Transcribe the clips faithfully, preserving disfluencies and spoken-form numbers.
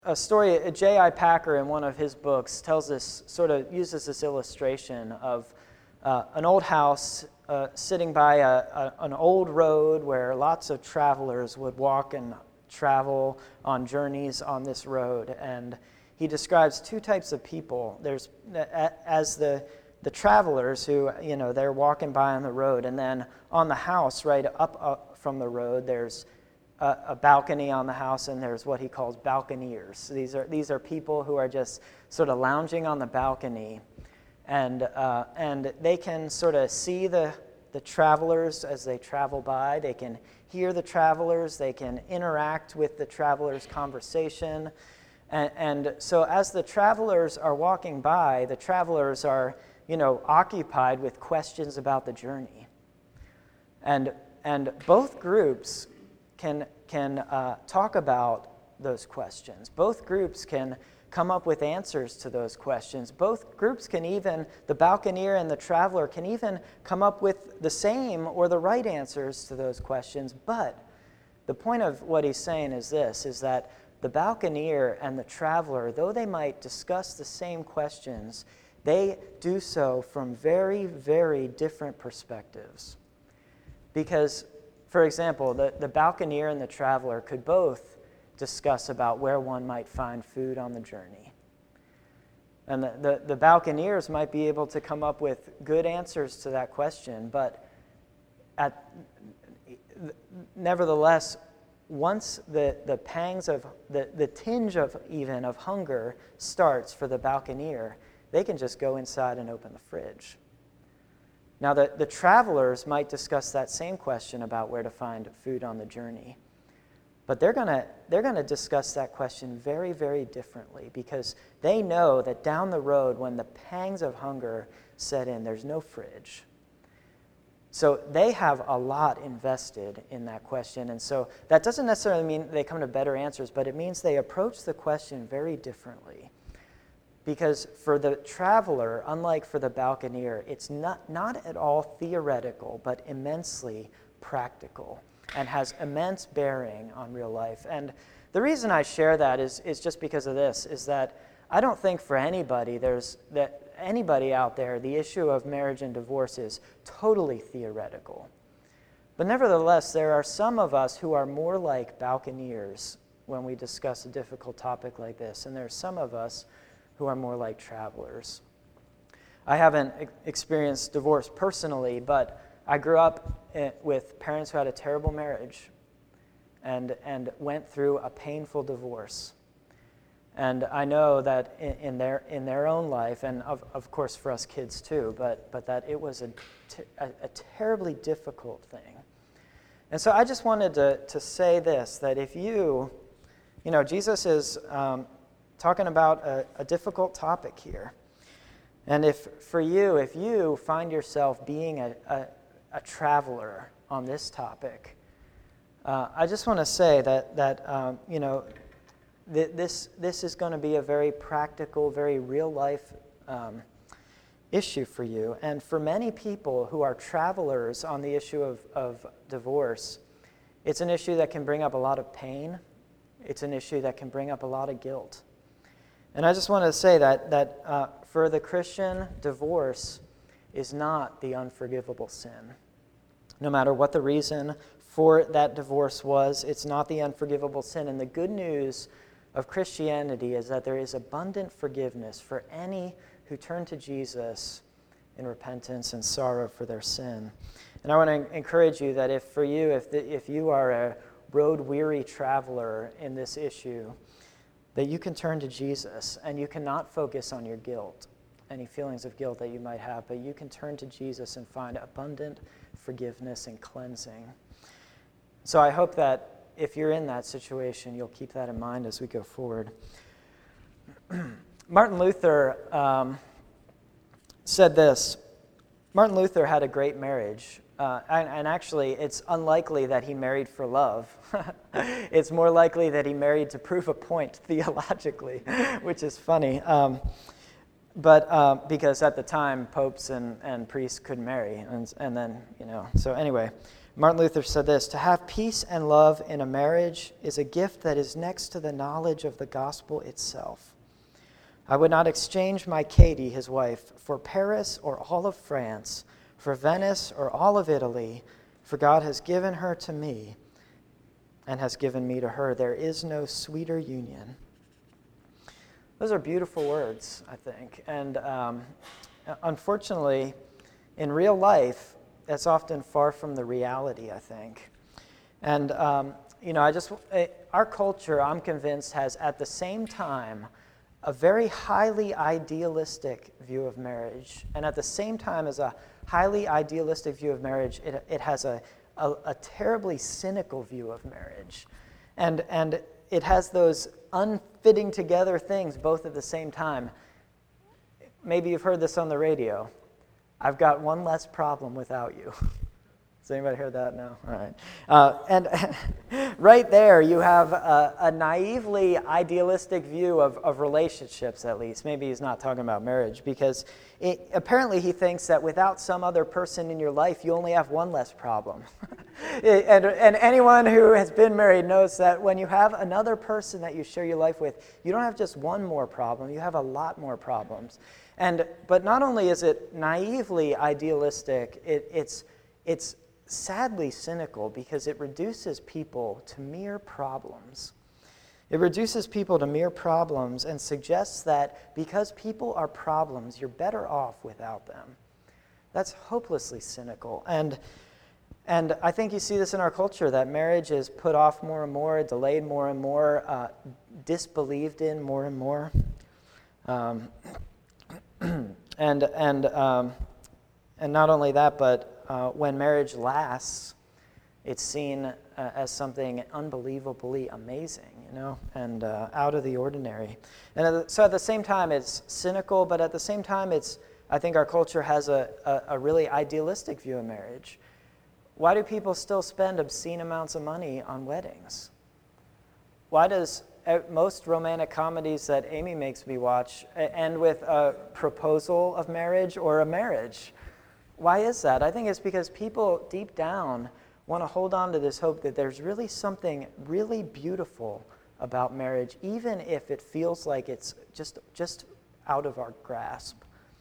A story, J I. Packer in one of his books tells this, sort of uses this illustration of uh, an old house uh, sitting by a, a, an old road where lots of travelers would walk and travel on journeys on this road. And he describes two types of people. There's, as the, the travelers who, you know, they're walking by on the road, and then on the house right up, up from the road, there's a balcony on the house, and there's what he calls balconeers. These are these are people who are just sort of lounging on the balcony, and uh, and they can sort of see the the travelers as they travel by. They can hear the travelers. They can interact with the travelers' conversation, and, and so as the travelers are walking by, the travelers are you know occupied with questions about the journey, and and both groups can can uh, talk about those questions. Both groups can come up with answers to those questions. Both groups can even, the balconeer and the traveler can even come up with the same or the right answers to those questions. But the point of what he's saying is this, is that the balconeer and the traveler, though they might discuss the same questions, they do so from very, very different perspectives. Because for example, the, the balconeer and the traveler could both discuss about where one might find food on the journey. And the, the, the balconeers might be able to come up with good answers to that question, but at, nevertheless, once the, the pangs of, the, the tinge of even of hunger starts for the balconeer, they can just go inside and open the fridge. Now, the, the travelers might discuss that same question about where to find food on the journey. But they're going they're gonna discuss that question very, very differently, because they know that down the road, when the pangs of hunger set in, there's no fridge. So they have a lot invested in that question. And so that doesn't necessarily mean they come to better answers, but it means they approach the question very differently. Because for the traveler, unlike for the balconeer, it's not, not at all theoretical, but immensely practical and has immense bearing on real life. And the reason I share that is, is just because of this, is that I don't think for anybody there's that anybody out there, the issue of marriage and divorce is totally theoretical. But nevertheless, there are some of us who are more like balconeers when we discuss a difficult topic like this, and there are some of us who are more like travelers. I haven't ex- experienced divorce personally, but I grew up with parents who had a terrible marriage and, and went through a painful divorce. And I know that in, in their in their own life, and of, of course for us kids too, but, but that it was a, t- a, a terribly difficult thing. And so I just wanted to, to say this, that if you, you know, Jesus is um, talking about a, a difficult topic here. And if for you, if you find yourself being a, a, a traveler on this topic, uh, I just want to say that, that um, you know, th- this, this is going to be a very practical, very real-life um, issue for you. And for many people who are travelers on the issue of, of divorce, it's an issue that can bring up a lot of pain. It's an issue that can bring up a lot of guilt. And I just want to say that that uh, for the Christian, divorce is not the unforgivable sin. No matter what the reason for that divorce was, it's not the unforgivable sin. And the good news of Christianity is that there is abundant forgiveness for any who turn to Jesus in repentance and sorrow for their sin. And I want to encourage you that if for you, if the, if you are a road-weary traveler in this issue, that you can turn to Jesus, and you cannot focus on your guilt, any feelings of guilt that you might have, but you can turn to Jesus and find abundant forgiveness and cleansing. So I hope that if you're in that situation, you'll keep that in mind as we go forward. Martin Luther um, said this. Martin Luther had a great marriage. Uh, and, and actually, it's unlikely that he married for love. It's more likely that he married to prove a point theologically, which is funny. Um, but uh, because at the time, popes and, and priests couldn't marry. And, and then, you know, so anyway. Martin Luther said this: "To have peace and love in a marriage is a gift that is next to the knowledge of the gospel itself. I would not exchange my Katie, his wife, for Paris or all of France, for Venice or all of Italy, for God has given her to me and has given me to her. There is no sweeter union." Those are beautiful words, I think. And um, unfortunately, in real life, that's often far from the reality, I think. And, um, you know, I just, our culture, I'm convinced, has at the same time a very highly idealistic view of marriage. And at the same time as a highly idealistic view of marriage, it, it has a, a, a terribly cynical view of marriage. And, and it has those unfitting together things both at the same time. Maybe you've heard this on the radio. I've got one less problem without you. Has anybody heard that? No? All right. Uh, and right there, you have a, a naively idealistic view of, of relationships, at least. Maybe he's not talking about marriage, because it, apparently he thinks that without some other person in your life, you only have one less problem. and, and anyone who has been married knows that when you have another person that you share your life with, you don't have just one more problem, you have a lot more problems. And but not only is it naively idealistic, it, it's it's sadly cynical, because it reduces people to mere problems. It reduces people to mere problems and suggests that because people are problems, you're better off without them. That's hopelessly cynical. And and I think you see this in our culture, that marriage is put off more and more, delayed more and more, uh, disbelieved in more and more. Um, and and um, and not only that, but Uh, when marriage lasts, it's seen uh, as something unbelievably amazing, you know, and uh, out of the ordinary. And at the, so at the same time, it's cynical, but at the same time, it's, I think our culture has a, a, a really idealistic view of marriage. Why do people still spend obscene amounts of money on weddings? Why does most romantic comedies that Amy makes me watch end with a proposal of marriage or a marriage? Why is that? I think it's because people deep down want to hold on to this hope that there's really something really beautiful about marriage, even if it feels like it's just, just out of our grasp.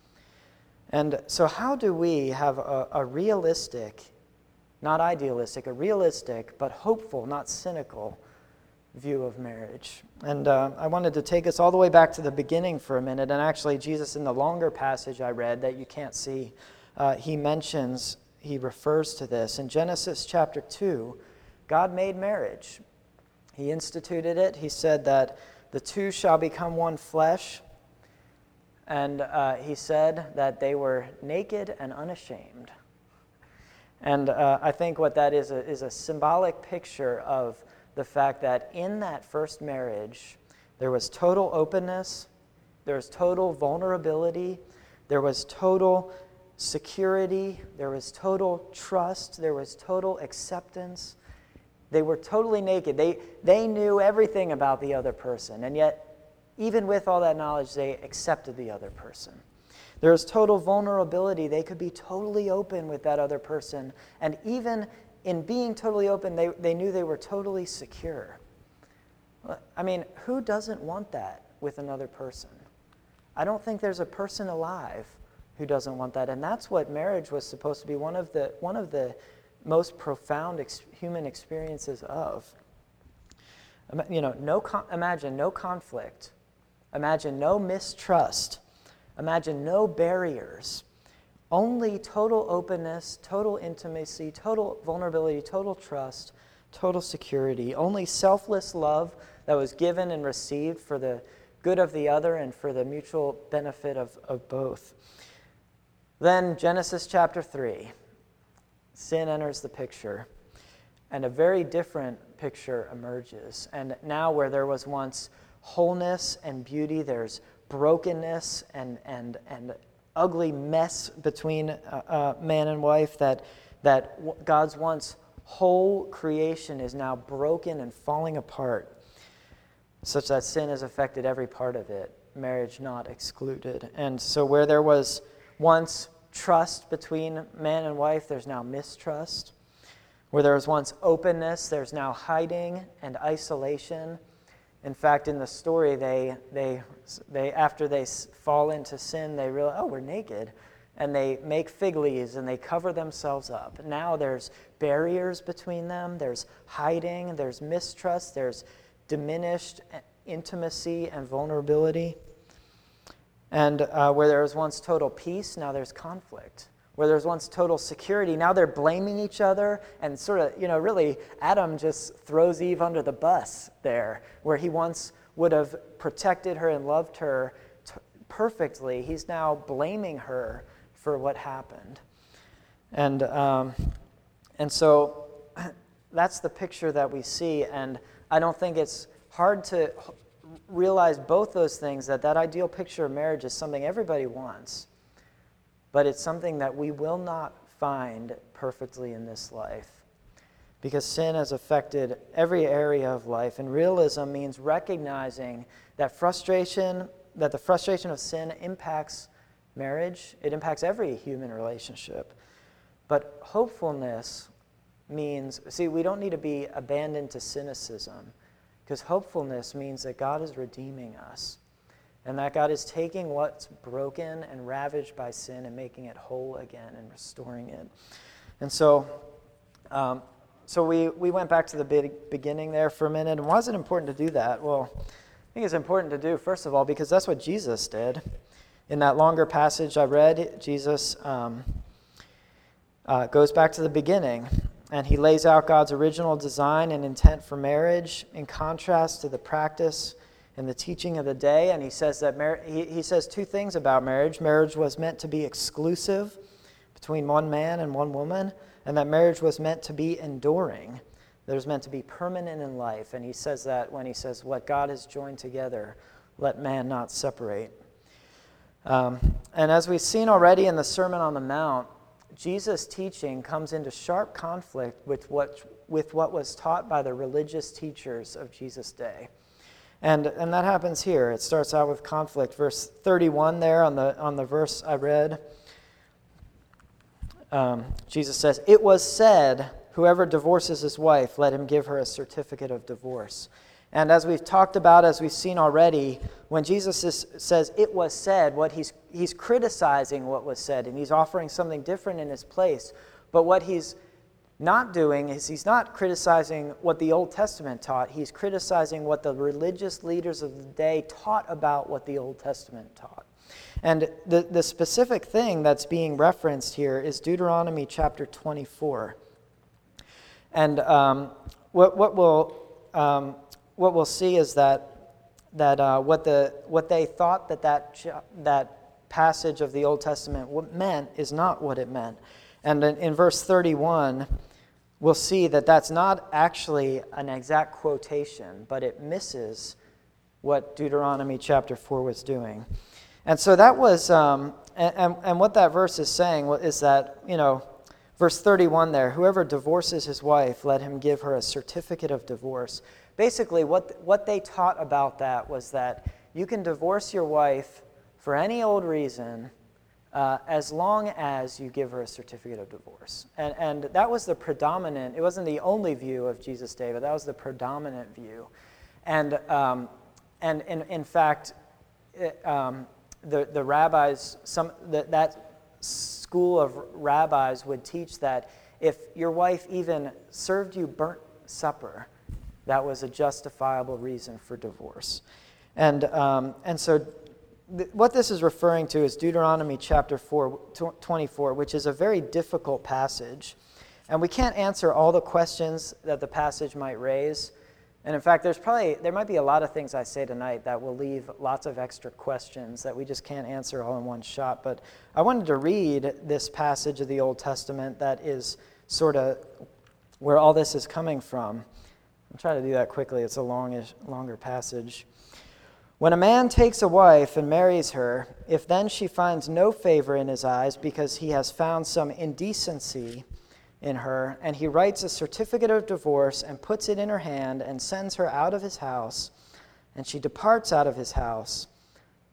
And so how do we have a, a realistic, not idealistic, a realistic but hopeful, not cynical view of marriage? And uh, I wanted to take us all the way back to the beginning for a minute. And actually, Jesus, in the longer passage I read that you can't see, Uh, he mentions, he refers to this. In Genesis chapter two, God made marriage. He instituted it. He said that the two shall become one flesh. And uh, he said that they were naked and unashamed. And uh, I think what that is a, is a symbolic picture of the fact that in that first marriage, there was total openness, there was total vulnerability, there was total security, there was total trust, there was total acceptance. They were totally naked. They, they knew everything about the other person, and yet, even with all that knowledge, they accepted the other person. There was total vulnerability. They could be totally open with that other person, and even in being totally open, they, they knew they were totally secure. I mean, who doesn't want that with another person? I don't think there's a person alive who doesn't want that. And that's what marriage was supposed to be one of the one of the most profound ex- human experiences of. You know, no con- imagine no conflict, imagine no mistrust, imagine no barriers, only total openness, total intimacy, total vulnerability, total trust, total security, only selfless love that was given and received for the good of the other and for the mutual benefit of, of both. Then Genesis chapter three, sin enters the picture, and a very different picture emerges. And now where there was once wholeness and beauty, there's brokenness and and and ugly mess between uh, uh, man and wife, that that God's once whole creation is now broken and falling apart, such that sin has affected every part of it, marriage not excluded. And so where there was once trust between man and wife, there's now mistrust. Where there was once openness, there's now hiding and isolation. In fact, in the story, they they they after they fall into sin, they realize, oh, we're naked, and they make fig leaves and they cover themselves up. Now there's barriers between them. There's hiding. There's mistrust. There's diminished intimacy and vulnerability. And uh, where there was once total peace, now there's conflict. Where there was once total security, now they're blaming each other, and sort of, you know, really, Adam just throws Eve under the bus there, where he once would have protected her and loved her t- perfectly. He's now blaming her for what happened. And um, and so that's the picture that we see, and I don't think it's hard to realize both those things, that that ideal picture of marriage is something everybody wants. But it's something that we will not find perfectly in this life, because sin has affected every area of life. And realism means recognizing that frustration, that the frustration of sin impacts marriage. It impacts every human relationship. But hopefulness means, see, we don't need to be abandoned to cynicism, because hopefulness means that God is redeeming us. And that God is taking what's broken and ravaged by sin and making it whole again and restoring it. And so um, so we, we went back to the be- beginning there for a minute. And why is it important to do that? Well, I think it's important to do, first of all, because that's what Jesus did. In that longer passage I read, Jesus um, uh, goes back to the beginning, and he lays out God's original design and intent for marriage in contrast to the practice in the teaching of the day. And he says that mar- he, he says two things about marriage. Marriage was meant to be exclusive between one man and one woman, and that marriage was meant to be enduring. That it was meant to be permanent in life. And he says that when he says, what God has joined together, let man not separate. Um, and as we've seen already in the Sermon on the Mount, Jesus' teaching comes into sharp conflict with what, with what was taught by the religious teachers of Jesus' day. And and that happens here. It starts out with conflict. Verse thirty-one there on the on the verse I read, um, Jesus says, "It was said, whoever divorces his wife, let him give her a certificate of divorce." And as we've talked about, as we've seen already, when Jesus is, says, "It was said," what he's he's criticizing what was said, and he's offering something different in his place. But what he's not doing is he's not criticizing what the Old Testament taught. He's criticizing what the religious leaders of the day taught about what the Old Testament taught. And the, the specific thing that's being referenced here is Deuteronomy chapter twenty-four. And um, what what we'll um, what we'll see is that that uh, what the what they thought that that that passage of the Old Testament meant is not what it meant. And in, in verse thirty-one, we'll see that that's not actually an exact quotation, but it misses what Deuteronomy chapter four was doing. And so that was, um, and, and, and what that verse is saying is that, you know, verse thirty-one there, whoever divorces his wife, let him give her a certificate of divorce. Basically, what what they taught about that was that you can divorce your wife for any old reason, Uh, as long as you give her a certificate of divorce. And and that was the predominant, it wasn't the only view of Jesus' day, but that was the predominant view. And um, and in, in fact, it, um, the, the rabbis, some the, that school of rabbis would teach that if your wife even served you burnt supper, that was a justifiable reason for divorce. And um, and so what this is referring to is Deuteronomy chapter four, twenty-four, which is a very difficult passage. And we can't answer all the questions that the passage might raise. And in fact, there's probably, there might be a lot of things I say tonight that will leave lots of extra questions that we just can't answer all in one shot. But I wanted to read this passage of the Old Testament that is sort of where all this is coming from. I'll try to do that quickly. It's a longish, longer passage. When a man takes a wife and marries her, if then she finds no favor in his eyes because he has found some indecency in her, and he writes a certificate of divorce and puts it in her hand and sends her out of his house, and she departs out of his house,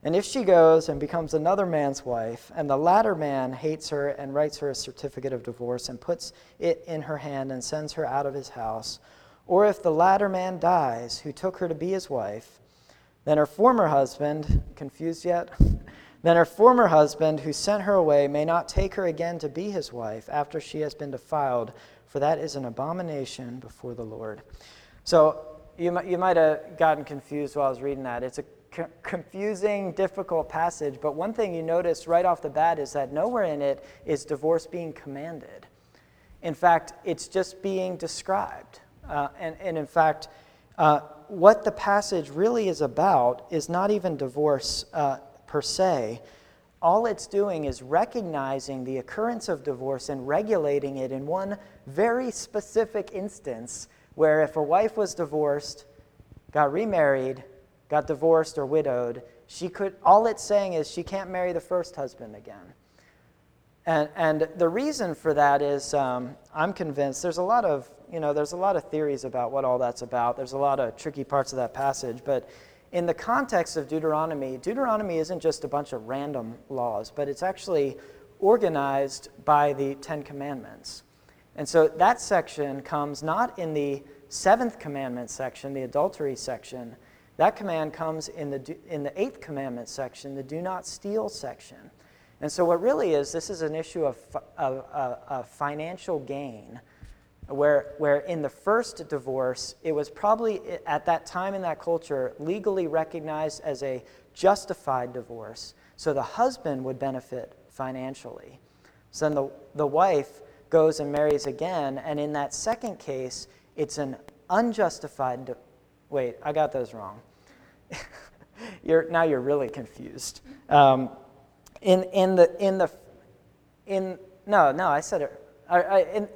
And if she goes and becomes another man's wife, and the latter man hates her and writes her a certificate of divorce and puts it in her hand and sends her out of his house, or if the latter man dies who took her to be his wife, then her former husband, confused yet? Then her former husband who sent her away may not take her again to be his wife after she has been defiled, for that is an abomination before the Lord. So you might, you might have gotten confused while I was reading that. It's a co- confusing, difficult passage, but one thing you notice right off the bat is that nowhere in it is divorce being commanded. In fact, it's just being described. Uh, and, and in fact, uh, what the passage really is about is not even divorce uh, per se. All it's doing is recognizing the occurrence of divorce and regulating it in one very specific instance where if a wife was divorced, got remarried, got divorced or widowed, she could, all it's saying is she can't marry the first husband again. And, and the reason for that is, um, I'm convinced, there's a lot of, you know, there's a lot of theories about what all that's about. There's a lot of tricky parts of that passage, but in the context of Deuteronomy, Deuteronomy isn't just a bunch of random laws, but it's actually organized by the Ten Commandments. And so that section comes not in the seventh commandment section, the adultery section. That command comes in the in the eighth commandment section, the do not steal section. And so what really is, this is an issue of, of, of, of financial gain, where, where in the first divorce, it was probably at that time in that culture legally recognized as a justified divorce. So the husband would benefit financially. So then the, the wife goes and marries again, and in that second case, it's an unjustified, di- wait, I got those wrong. you're, now you're really confused. Um, in, in the, in the, in, no, no, I said it, I, I, in,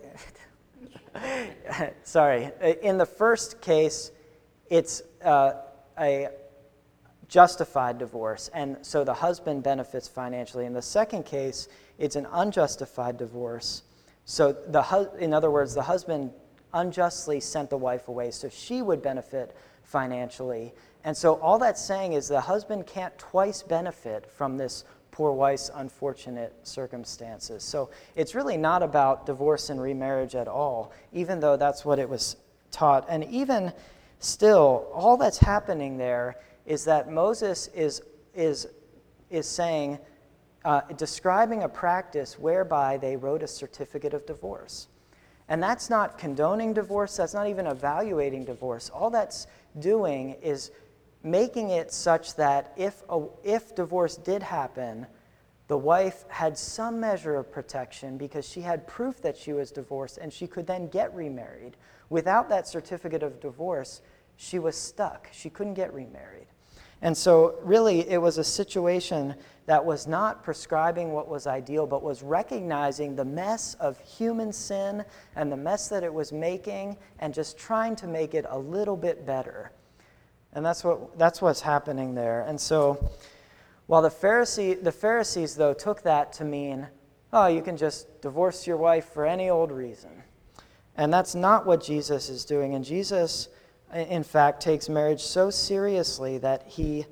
sorry, in the first case, it's uh, a justified divorce, and so the husband benefits financially. In the second case, it's an unjustified divorce. So, the hu- in other words, the husband unjustly sent the wife away, so she would benefit financially. And so all that's saying is the husband can't twice benefit from this poor wife's unfortunate circumstances. So it's really not about divorce and remarriage at all, even though that's what it was taught. And even still, all that's happening there is that Moses is, is, is saying, uh, describing a practice whereby they wrote a certificate of divorce. And that's not condoning divorce, that's not even evaluating divorce. All that's doing is making it such that if a, if divorce did happen, the wife had some measure of protection because she had proof that she was divorced and she could then get remarried. Without that certificate of divorce, she was stuck. She couldn't get remarried. And so really it was a situation that was not prescribing what was ideal, but was recognizing the mess of human sin and the mess that it was making and just trying to make it a little bit better. And that's what that's what's happening there. And so while the Pharisee, the Pharisees, though, took that to mean, oh, you can just divorce your wife for any old reason. And that's not what Jesus is doing. And Jesus, in fact, takes marriage so seriously that he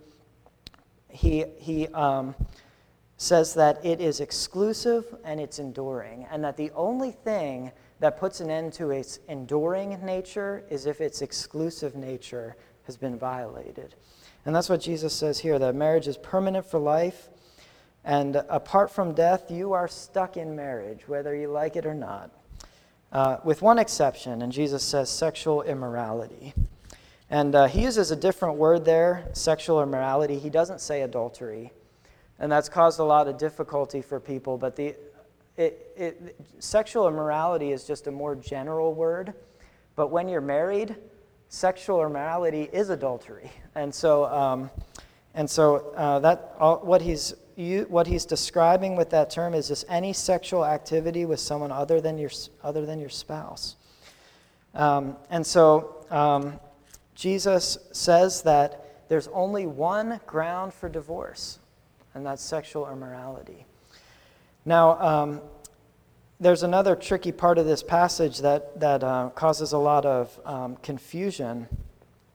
he he um, says that it is exclusive and it's enduring, and that the only thing that puts an end to its enduring nature is if its exclusive nature has been violated. And that's what Jesus says here, that marriage is permanent for life, and apart from death, you are stuck in marriage, whether you like it or not. Uh, with one exception, and Jesus says sexual immorality. And uh, he uses a different word there, sexual immorality. He doesn't say adultery. And that's caused a lot of difficulty for people, but the it, it, sexual immorality is just a more general word. But when you're married, sexual immorality is adultery, and so um, and so uh, that all, what he's you, what he's describing with that term is just any sexual activity with someone other than your other than your spouse. Um, and so um, Jesus says that there's only one ground for divorce, and that's sexual immorality. Now, um, there's another tricky part of this passage that, that uh, causes a lot of um, confusion,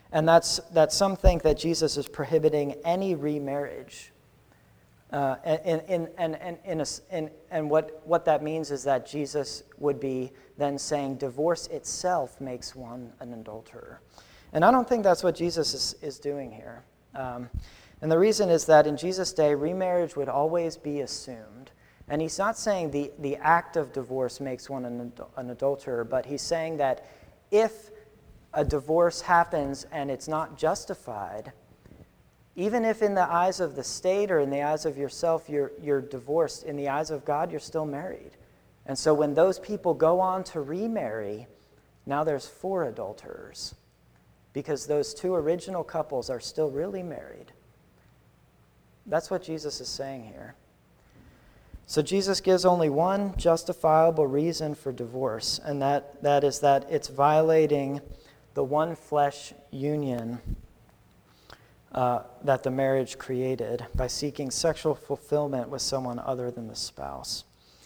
And that's that some think that Jesus is prohibiting any remarriage. Uh, and, and, and, and, in a, and, and what, what that means is that Jesus would be then saying divorce itself makes one an adulterer. And I don't think that's what Jesus is, is doing here. Um, and the reason is that in Jesus' day, remarriage would always be assumed. And he's not saying the, the act of divorce makes one an, an adulterer, but he's saying that if a divorce happens and it's not justified, even if in the eyes of the state or in the eyes of yourself you're, you're divorced, in the eyes of God you're still married. And so when those people go on to remarry, now there's four adulterers, because those two original couples are still really married. That's what Jesus is saying here. So Jesus gives only one justifiable reason for divorce, and that, that is that it's violating the one flesh union uh, that the marriage created by seeking sexual fulfillment with someone other than the spouse.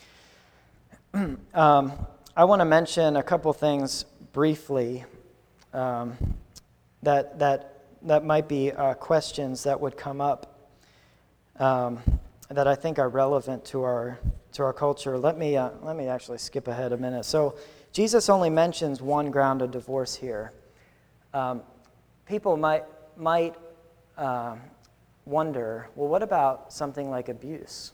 um, I want to mention a couple things briefly um, that that that might be uh, questions that would come up um, that I think are relevant to our to our culture. Let me uh, let me actually skip ahead a minute. So Jesus only mentions one ground of divorce here. Um, people might might uh, wonder, well, what about something like abuse?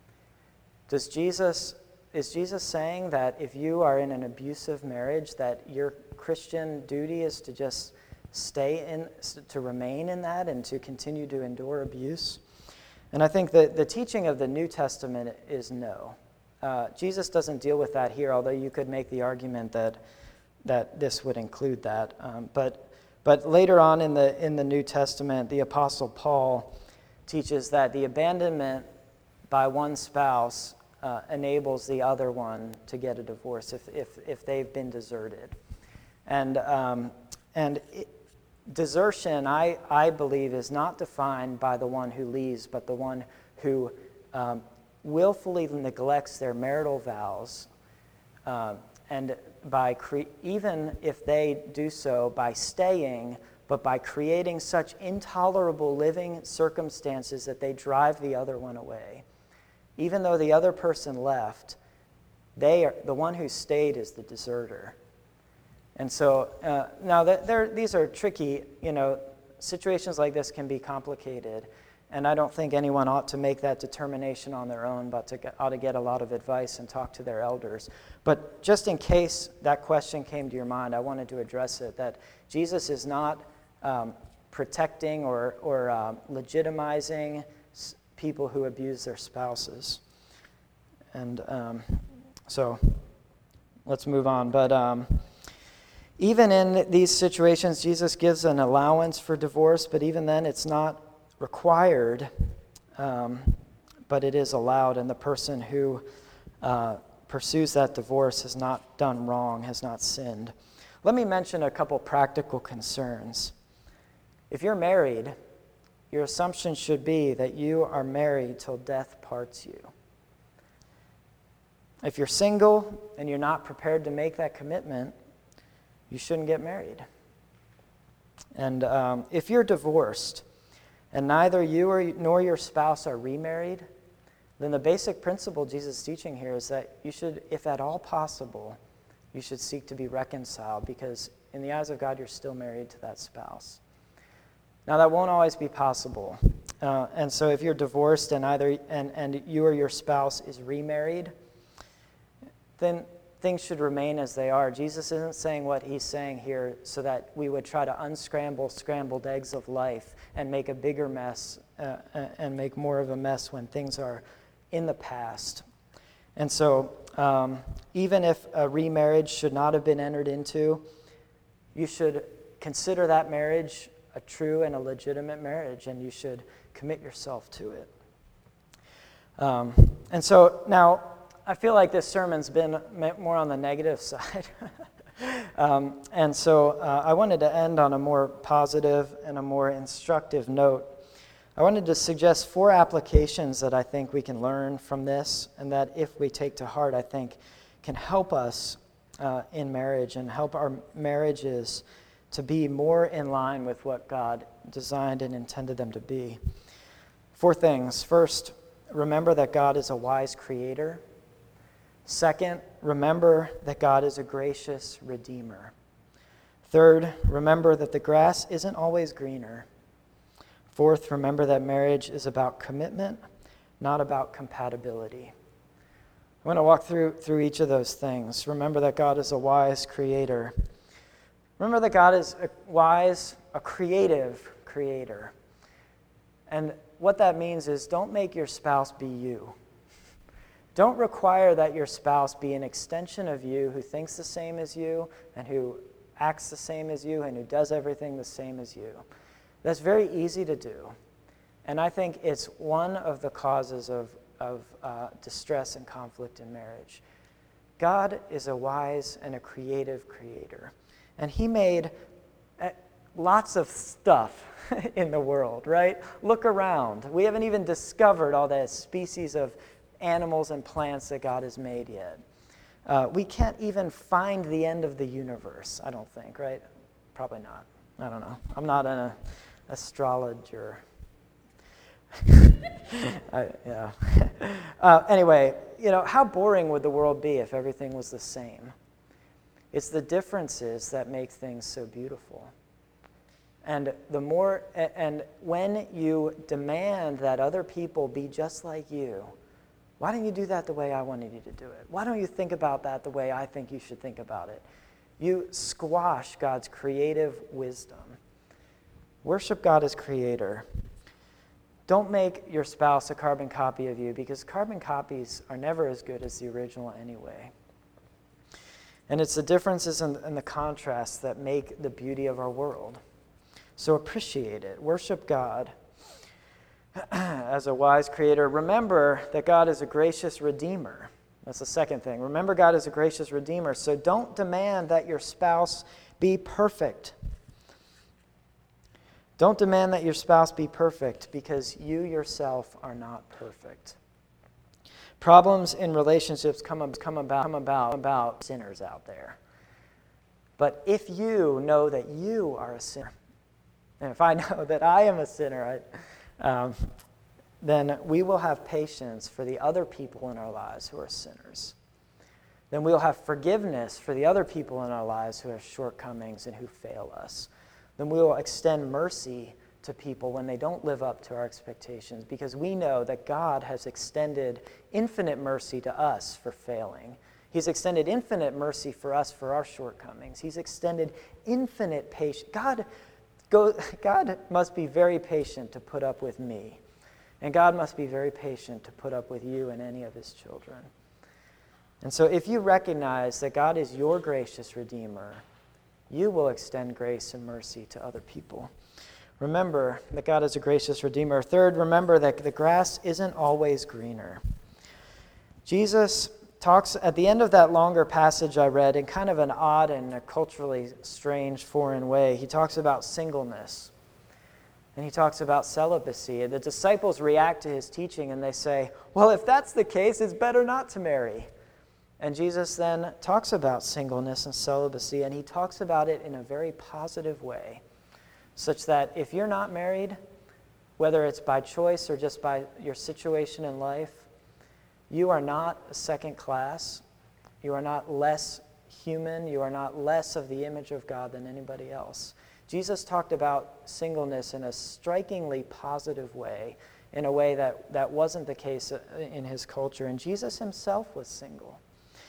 Does Jesus is Jesus saying that if you are in an abusive marriage, that your Christian duty is to just stay in, to remain in that, and to continue to endure abuse? And I think that the teaching of the New Testament is no. Uh, Jesus doesn't deal with that here, although you could make the argument that that this would include that. Um, but but later on in the in the New Testament, the Apostle Paul teaches that the abandonment by one spouse uh, enables the other one to get a divorce if if if they've been deserted, and um, and. It, Desertion, I, I believe, is not defined by the one who leaves, but the one who um, willfully neglects their marital vows, uh, and by cre- even if they do so by staying, but by creating such intolerable living circumstances that they drive the other one away. Even though the other person left, they are, the one who stayed is the deserter. And so uh, now that there, these are tricky, you know, situations like this can be complicated, and I don't think anyone ought to make that determination on their own, but to get, ought to get a lot of advice and talk to their elders. But just in case that question came to your mind, I wanted to address it, that Jesus is not um, protecting or, or um, legitimizing s- people who abuse their spouses. And um, so let's move on. But... Um, Even in these situations, Jesus gives an allowance for divorce, but even then it's not required, um, but it is allowed, and the person who uh, pursues that divorce has not done wrong, has not sinned. Let me mention a couple practical concerns. If you're married, your assumption should be that you are married till death parts you. If you're single and you're not prepared to make that commitment, you shouldn't get married. And um, if you're divorced and neither you or, nor your spouse are remarried, then the basic principle Jesus is teaching here is that you should, if at all possible, you should seek to be reconciled, because in the eyes of God, you're still married to that spouse. Now, that won't always be possible. Uh, and so if you're divorced and either and, and you or your spouse is remarried, then things should remain as they are. Jesus isn't saying what he's saying here so that we would try to unscramble scrambled eggs of life and make a bigger mess uh, and make more of a mess when things are in the past. And so um, even if a remarriage should not have been entered into, you should consider that marriage a true and a legitimate marriage, and you should commit yourself to it. Um, and so now, I feel like this sermon's been more on the negative side. um, and so uh, I wanted to end on a more positive and a more instructive note. I wanted to suggest four applications that I think we can learn from this, and that if we take to heart, I think can help us uh, in marriage and help our marriages to be more in line with what God designed and intended them to be. Four things. First, remember that God is a wise creator. Second, remember that God is a gracious redeemer. Third, remember that the grass isn't always greener. Fourth, remember that marriage is about commitment, not about compatibility. I'm going to walk through, through each of those things. Remember that God is a wise creator. Remember that God is a wise, a creative creator. And what that means is don't make your spouse be you. Don't require that your spouse be an extension of you who thinks the same as you and who acts the same as you and who does everything the same as you. That's very easy to do. And I think it's one of the causes of, of uh, distress and conflict in marriage. God is a wise and a creative creator. And he made uh, lots of stuff in the world, right? Look around. We haven't even discovered all the species of animals and plants that God has made yet. Uh, we can't even find the end of the universe, I don't think, right? Probably not. I don't know. I'm not an uh, astrologer. I, yeah. uh, anyway, you know, how boring would the world be if everything was the same? It's the differences that make things so beautiful. And the more, and when you demand that other people be just like you, why don't you do that the way I wanted you to do it? Why don't you think about that the way I think you should think about it? You squash God's creative wisdom. Worship God as creator. Don't make your spouse a carbon copy of you, because carbon copies are never as good as the original anyway. And it's the differences and the contrasts that make the beauty of our world. So appreciate it. Worship God as a wise creator. Remember that God is a gracious redeemer. That's the second thing. Remember God is a gracious redeemer. So don't demand that your spouse be perfect. Don't demand that your spouse be perfect, because you yourself are not perfect. Problems in relationships come, come, about, come about, about sinners out there. But if you know that you are a sinner, and if I know that I am a sinner, I, um, then we will have patience for the other people in our lives who are sinners. Then we'll have forgiveness for the other people in our lives who have shortcomings and who fail us. Then we will extend mercy to people when they don't live up to our expectations, because we know that God has extended infinite mercy to us for failing. He's extended infinite mercy for us for our shortcomings. He's extended infinite patience. God, go, God must be very patient to put up with me. And God must be very patient to put up with you and any of his children. And so if you recognize that God is your gracious Redeemer, you will extend grace and mercy to other people. Remember that God is a gracious Redeemer. Third, remember that the grass isn't always greener. Jesus talks at the end of that longer passage I read in kind of an odd and a culturally strange foreign way. He talks about singleness. And he talks about celibacy. And the disciples react to his teaching and they say, well, if that's the case, it's better not to marry. And Jesus then talks about singleness and celibacy, and he talks about it in a very positive way, such that if you're not married, whether it's by choice or just by your situation in life, you are not a second class. You are not less human. You are not less of the image of God than anybody else. Jesus talked about singleness in a strikingly positive way, in a way that, that wasn't the case in his culture. And Jesus himself was single.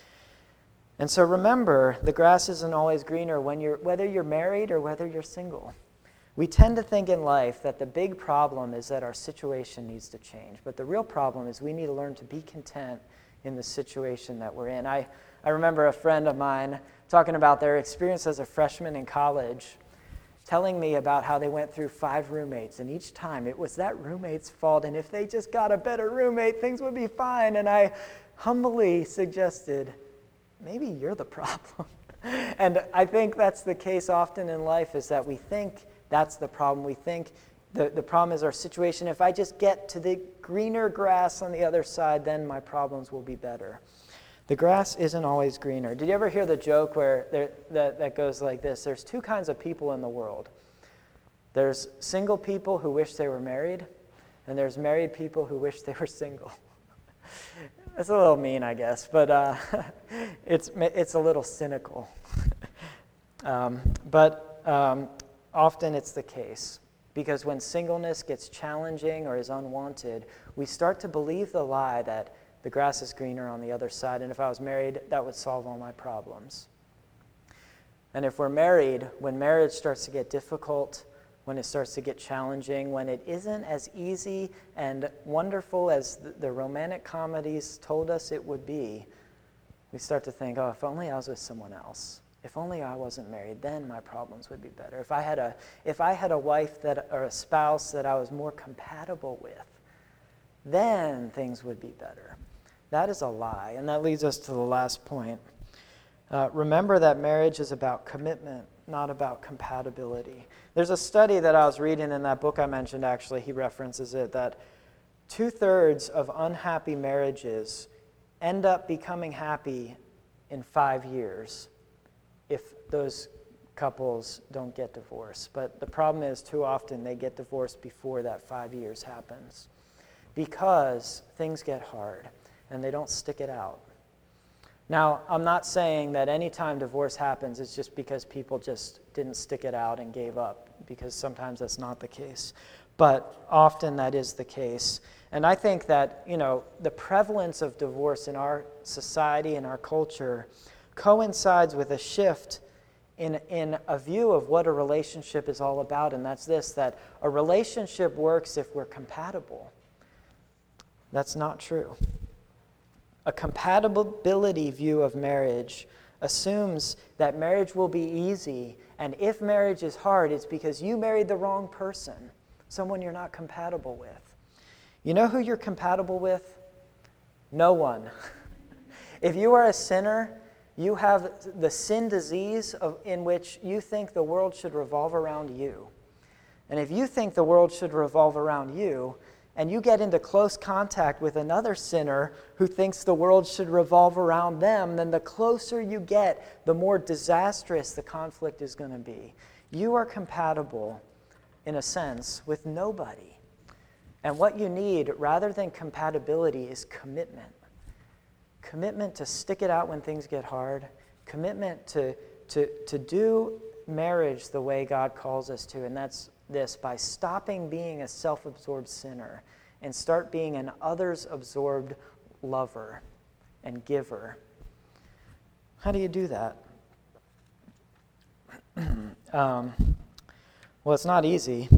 And so remember, the grass isn't always greener when you're, whether you're married or whether you're single. We tend to think in life that the big problem is that our situation needs to change. But the real problem is we need to learn to be content in the situation that we're in. I, I remember a friend of mine talking about their experience as a freshman in college, telling me about how they went through five roommates, and each time it was that roommate's fault, and if they just got a better roommate, things would be fine. And I humbly suggested, maybe you're the problem. And I think that's the case often in life, is that we think that's the problem. We think the, the problem is our situation. If I just get to the greener grass on the other side, then my problems will be better. The grass isn't always greener. Did you ever hear the joke where there, that, that goes like this? There's two kinds of people in the world. There's single people who wish they were married, and there's married people who wish they were single. That's a little mean, I guess, but uh, it's it's a little cynical. um, but um, often it's the case, because when singleness gets challenging or is unwanted, we start to believe the lie that the grass is greener on the other side, and if I was married, that would solve all my problems. And if we're married, when marriage starts to get difficult, when it starts to get challenging, when it isn't as easy and wonderful as the, the romantic comedies told us it would be, we start to think, oh, if only I was with someone else. If only I wasn't married, then my problems would be better. If I had a, if I had a wife that, or a spouse that I was more compatible with, then things would be better. That is a lie, and that leads us to the last point. Uh, remember that marriage is about commitment, not about compatibility. There's a study that I was reading in that book I mentioned, actually, he references it, that two-thirds of unhappy marriages end up becoming happy in five years if those couples don't get divorced. But the problem is, too often they get divorced before that five years happens because things get hard and they don't stick it out. Now, I'm not saying that any time divorce happens, it's just because people just didn't stick it out and gave up, because sometimes that's not the case. But often that is the case. And I think that, you know, the prevalence of divorce in our society and our culture coincides with a shift in, in a view of what a relationship is all about, and that's this, that a relationship works if we're compatible. That's not true. A compatibility view of marriage assumes that marriage will be easy, and if marriage is hard, it's because you married the wrong person, someone you're not compatible with. You know who you're compatible with? No one. If you are a sinner, you have the sin disease of, in which you think the world should revolve around you. And if you think the world should revolve around you, and you get into close contact with another sinner who thinks the world should revolve around them, then the closer you get, the more disastrous the conflict is going to be. You are compatible, in a sense, with nobody. And what you need, rather than compatibility, is commitment. Commitment to stick it out when things get hard. Commitment to, to, to do marriage the way God calls us to, and that's this, by stopping being a self-absorbed sinner and start being an others-absorbed lover and giver. How do you do that? um, well, it's not easy.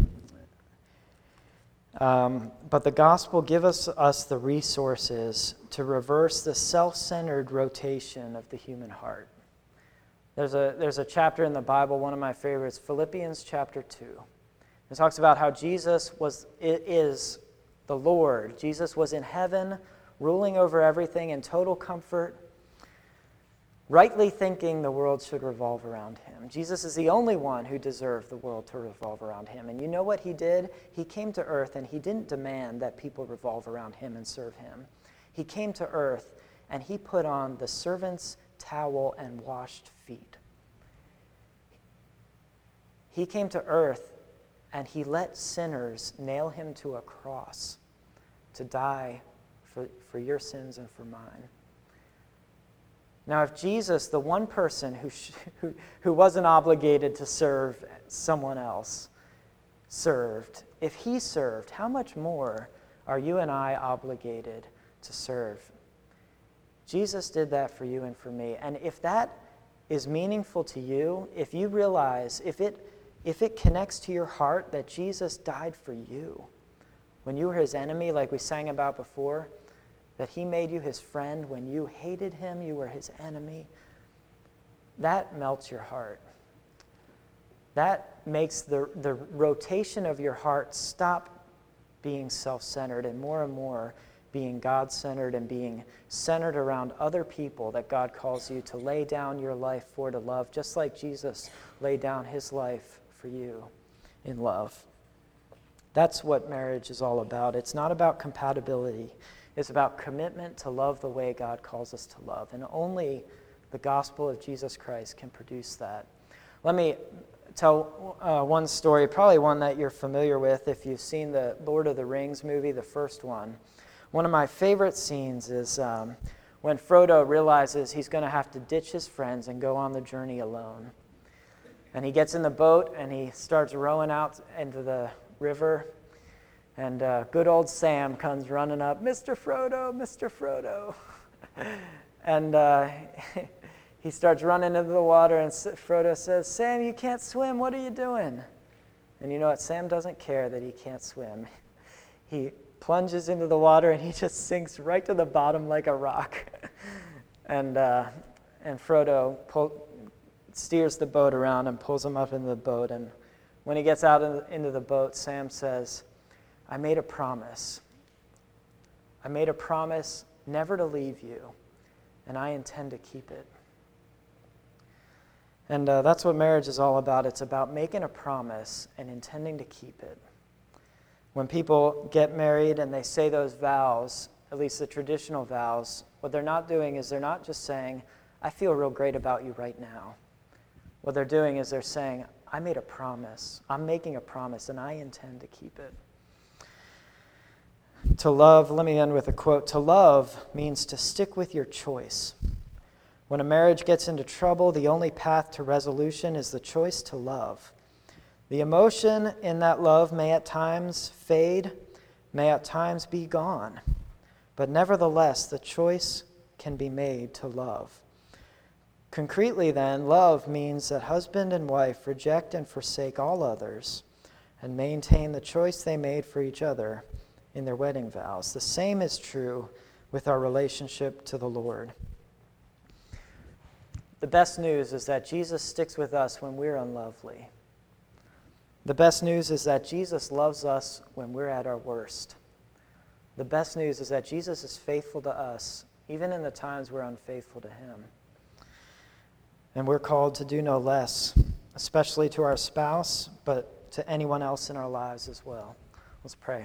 Um, but the gospel gives us, us the resources to reverse the self-centered rotation of the human heart. There's a, there's a chapter in the Bible, one of my favorites, Philippians chapter two. It talks about how Jesus was is the Lord. Jesus was in heaven, ruling over everything in total comfort, rightly thinking the world should revolve around him. Jesus is the only one who deserved the world to revolve around him. And you know what he did? He came to earth and he didn't demand that people revolve around him and serve him. He came to earth and he put on the servant's towel and washed feet. He came to earth and he let sinners nail him to a cross to die for, for your sins and for mine. Now, if Jesus, the one person who, sh- who, who wasn't obligated to serve someone else, served, if he served, how much more are you and I obligated to serve? Jesus did that for you and for me. And if that is meaningful to you, if you realize, if it If it connects to your heart that Jesus died for you when you were his enemy, like we sang about before, that he made you his friend when you hated him, you were his enemy, that melts your heart. That makes the, the rotation of your heart stop being self-centered and more and more being God-centered and being centered around other people that God calls you to lay down your life for, to love, just like Jesus laid down his life for you in love. That's what marriage is all about. It's not about compatibility. is about commitment to love the way God calls us to love. And only the gospel of Jesus Christ can produce that. Let me tell uh, one story, probably one that you're familiar with if you've seen the Lord of the Rings movie, the first one. One of my favorite scenes is um, when Frodo realizes he's going to have to ditch his friends and go on the journey alone. And he gets in the boat and he starts rowing out into the river. And uh, good old Sam comes running up, Mister Frodo, Mister Frodo. and uh, he starts running into the water, and Frodo says, Sam, you can't swim. What are you doing? And you know what? Sam doesn't care that he can't swim. He plunges into the water, and he just sinks right to the bottom like a rock. and uh, and Frodo pull, steers the boat around and pulls him up into the boat. And when he gets out in the, into the boat, Sam says, I made a promise. I made a promise never to leave you, and I intend to keep it. And uh, that's what marriage is all about. It's about making a promise and intending to keep it. When people get married and they say those vows, at least the traditional vows, what they're not doing is they're not just saying, I feel real great about you right now. What they're doing is they're saying, I made a promise. I'm making a promise, and I intend to keep it. To love, let me end with a quote. To love means to stick with your choice. When a marriage gets into trouble, the only path to resolution is the choice to love. The emotion in that love may at times fade, may at times be gone, but nevertheless, the choice can be made to love. Concretely then, love means that husband and wife reject and forsake all others and maintain the choice they made for each other in their wedding vows. The same is true with our relationship to the Lord. The best news is that Jesus sticks with us when we're unlovely. The best news is that Jesus loves us when we're at our worst. The best news is that Jesus is faithful to us, even in the times we're unfaithful to him. And we're called to do no less, especially to our spouse, but to anyone else in our lives as well. Let's pray.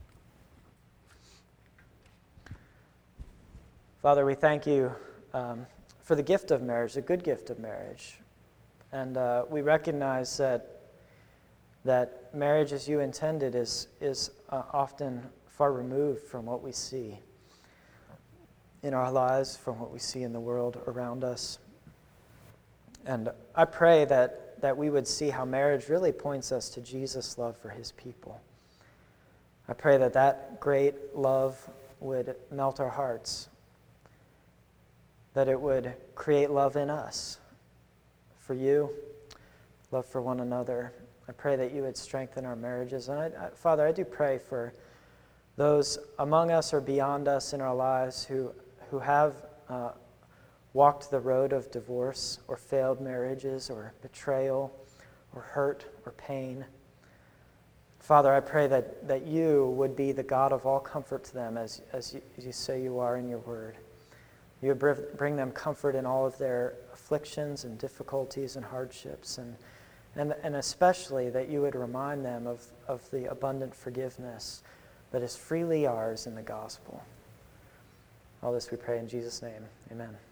Father, we thank you um, for the gift of marriage, the good gift of marriage. And uh, we recognize that that marriage as you intended is, is uh, often far removed from what we see in our lives, from what we see in the world around us. And I pray that, that we would see how marriage really points us to Jesus' love for his people. I pray that that great love would melt our hearts, that it would create love in us for you, love for one another. I pray that you would strengthen our marriages. And I, I, Father, I do pray for those among us or beyond us in our lives who, who have uh, walked the road of divorce or failed marriages or betrayal or hurt or pain. Father, I pray that, that you would be the God of all comfort to them, as, as, you, as you say you are in your word. You would bring them comfort in all of their afflictions and difficulties and hardships, and, and, and especially that you would remind them of, of the abundant forgiveness that is freely ours in the gospel. All this we pray in Jesus' name. Amen.